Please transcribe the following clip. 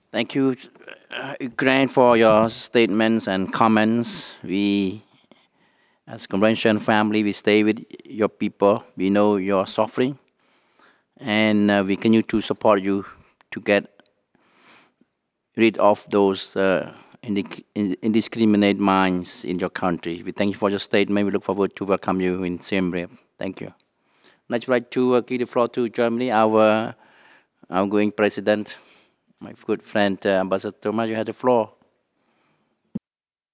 Thank you, Grant, for your statements and comments. As Convention family, we stay with your people. We know your suffering, and we continue to support you to get rid of those indiscriminate minds in your country. We thank you for your statement. We look forward to welcome you in Siem Reap. Thank you. Let's right to give the floor to Germany, our outgoing president, my good friend Ambassador Thomas. You have the floor.